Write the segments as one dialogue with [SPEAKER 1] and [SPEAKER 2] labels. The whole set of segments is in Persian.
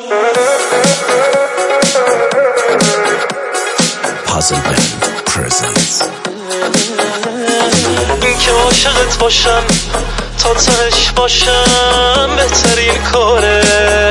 [SPEAKER 1] Puzzle Band presents.
[SPEAKER 2] این که عاشقت باشم تا تهش باشم بهترین کاره،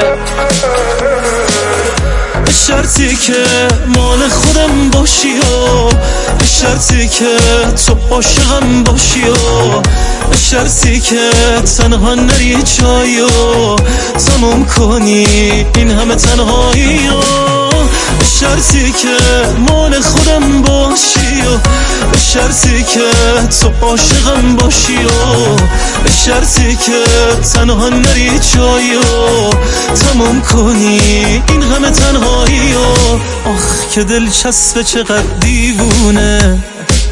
[SPEAKER 2] به شرطی که مال خودم باشی و به شرطی که تو عاشقم باشی و به شرطی که تنها نری جایی و تموم کنی این همه تنهایی و به شرطی که مال خودم باشی و به شرطی که تو عاشقم باشی و به شرطی که تنها نری جایی و تموم کنی این همه تنهایی و آخ که دلچسبه چقدر دیوونه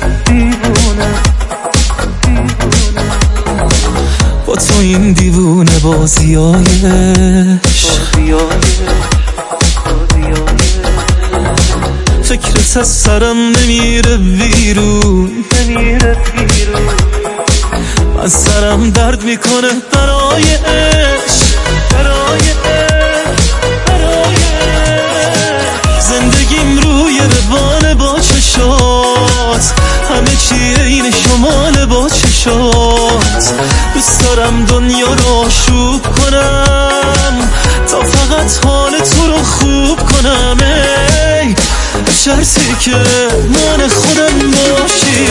[SPEAKER 2] با تو این دیوونه بازیایش، فکرت از سرم نمیره بیرون، من سرم درد میکنه برایش، زندگیم روی روان با چشات، همه چی این شمال با چشات، دوست دارم دنیا رو آشوب کنم تا فقط حال تو رو خوب کنم، ای به شرطی که من خودم باشی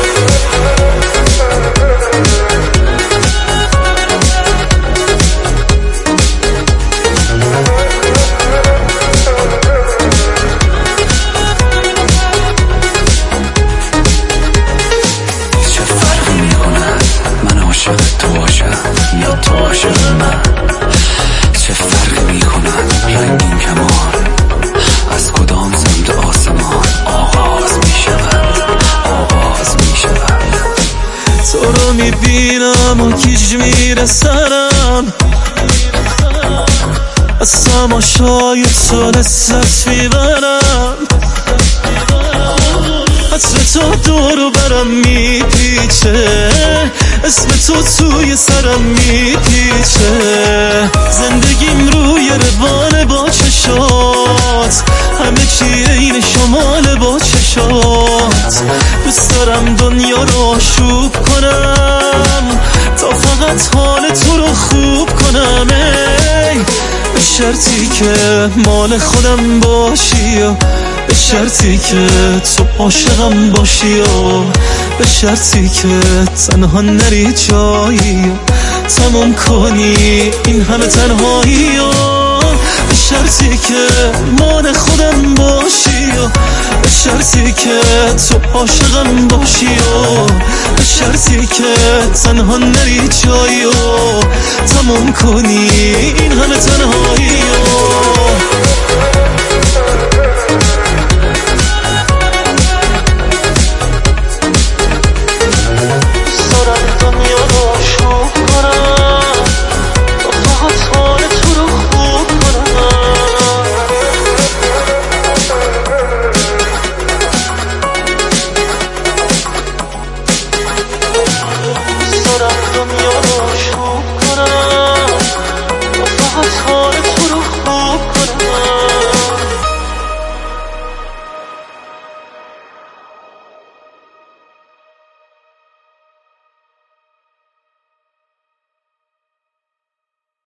[SPEAKER 1] تو باشم یا تو عاشق من، چه فرقی میکنن رنگین کمان از کدام سمت آسمان آغاز میشود
[SPEAKER 2] تو رو میبینم و گیج میره سرم، از تماشای تو لذت میبرم، عطر تو دورو برم میپیچه، اسم تو توی سرم میپیچه، زندگیم روی روان با چشات، همه چی این شمال با چشات، دوست دارم دنیا رو آشوب کنم تا فقط حال تو رو خوب کنم، ای به شرطی که مال خودم باشی و به شرطی که تو عاشقم باشی و به شرطی که تنها نری جایی و تموم کنی این همه تنهایی و به شرطی که مال خودم باشی و به شرطی که تو عاشقم باشی و به شرطی که تنها نری جایی و تموم کنی این همه تنهایی و